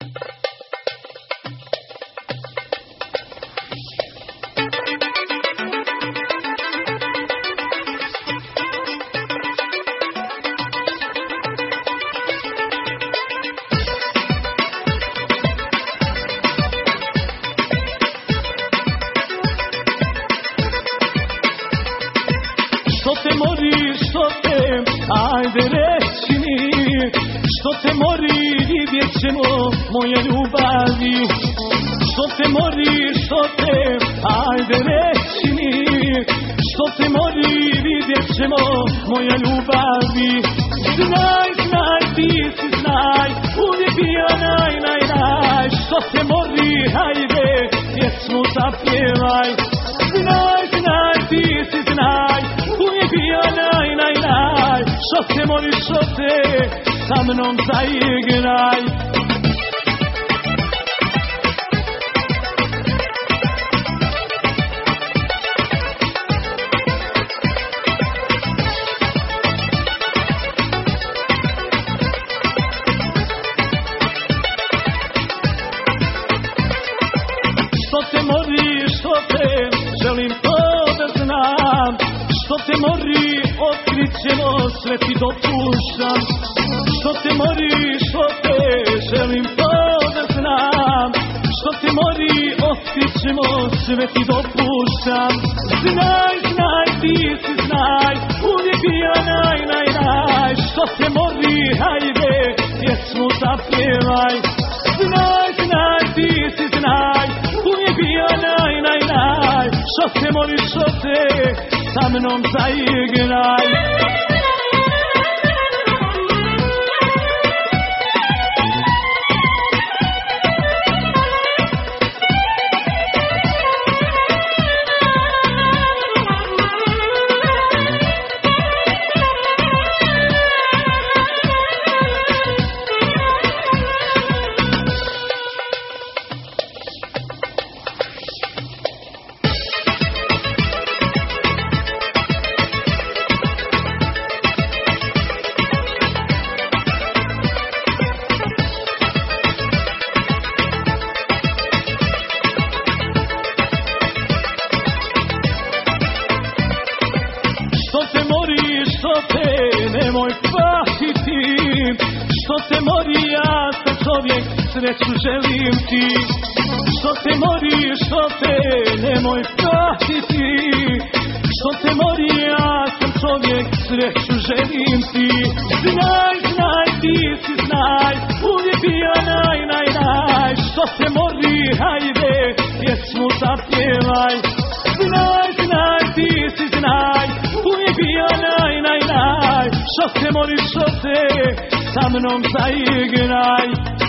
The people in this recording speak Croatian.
Što te mori, što te, ajde reci mi, što te mori, vidjet ćemo moja ljubavi. Što te mori, što te, ajde reci mi, što te mori, vidjet ćemo moja ljubavi. Znaj, znaj, ti si znaj, uvijek bio naj. Što te mori, ajde, pjesmu zapjevaj. Znaj, znaj, ti si znaj, uvijek bio naj. Što te mori, što te, sa mnom zaigraj. Što te mori, što te, želim to da znam. Što te mori, otkrit ćemo, sve ti dopuštam. Što te mori, što te, želim to da znam. Što te mori, otkrit ćemo, sve ti dopuštam. Znaj, znaj, ti si znaj, uvijek bio naj. Što te mori, hajde, pjesmu zapjevaj. Znaj, znaj, ti si znaj, uvijek bio naj. Što te mori, što te, sa mnom zaigraj. Što te mori, što te, nemoj patiti. Što te mori, ja sam čovjek, sreću želim ti. Što te mori, što te, nemoj patiti. Što te mori, ja sam čovjek, sreću želim ti. Znaj, znaj, ti si znaj, uvijek bio naj. Što te mori, hajde, pjesmu zapjevaj. Znaj, znaj, ti si znaj, uvijek bio naj. Što te mori, što te, sa mnom zaigraj.